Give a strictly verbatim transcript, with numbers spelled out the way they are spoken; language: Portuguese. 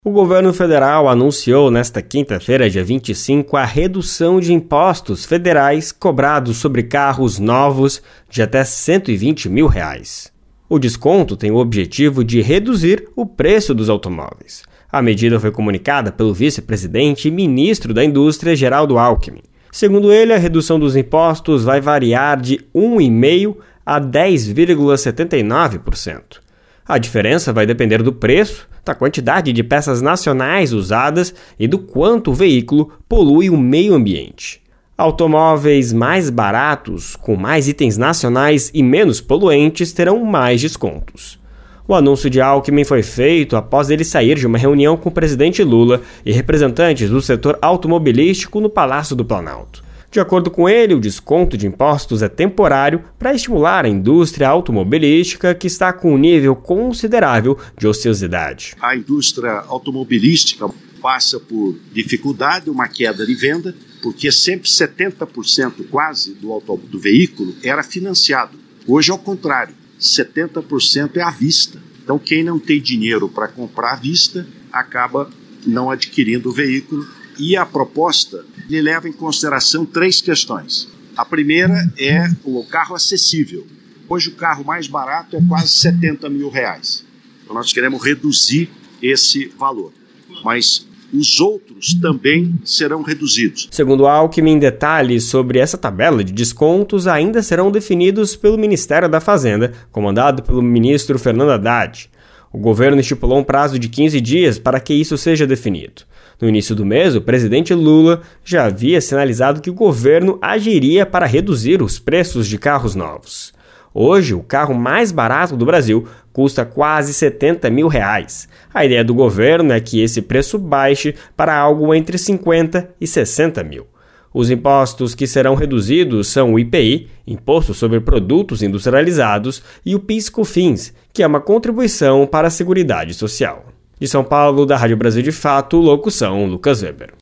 O governo federal anunciou nesta quinta-feira, dia vinte e cinco, a redução de impostos federais cobrados sobre carros novos de até cento e vinte mil reais. O desconto tem o objetivo de reduzir o preço dos automóveis. A medida foi comunicada pelo vice-presidente e ministro da Indústria, Geraldo Alckmin. Segundo ele, a redução dos impostos vai variar de um vírgula cinco por cento a dez vírgula setenta e nove por cento. A diferença vai depender do preço, da quantidade de peças nacionais usadas e do quanto o veículo polui o meio ambiente. Automóveis mais baratos, com mais itens nacionais e menos poluentes, terão mais descontos. O anúncio de Alckmin foi feito após ele sair de uma reunião com o presidente Lula e representantes do setor automobilístico no Palácio do Planalto. De acordo com ele, o desconto de impostos é temporário para estimular a indústria automobilística, que está com um nível considerável de ociosidade. A indústria automobilística passa por dificuldade, uma queda de venda, porque sempre setenta por cento quase do, auto, do veículo era financiado. Hoje, ao contrário, setenta por cento é à vista. Então, quem não tem dinheiro para comprar à vista acaba não adquirindo o veículo. E a proposta ele leva em consideração três questões. A primeira é o carro acessível. Hoje o carro mais barato é quase setenta mil reais. Então nós queremos reduzir esse valor. Mas os outros também serão reduzidos. Segundo Alckmin, detalhes sobre essa tabela de descontos ainda serão definidos pelo Ministério da Fazenda, comandado pelo ministro Fernando Haddad. O governo estipulou um prazo de quinze dias para que isso seja definido. No início do mês, o presidente Lula já havia sinalizado que o governo agiria para reduzir os preços de carros novos. Hoje, o carro mais barato do Brasil custa quase setenta mil reais. A ideia do governo é que esse preço baixe para algo entre cinquenta e sessenta mil. Os impostos que serão reduzidos são o I P I, Imposto sobre Produtos Industrializados, e o PIS/COFINS, que é uma contribuição para a Seguridade Social. De São Paulo, da Rádio Brasil de Fato, locução Lucas Weber.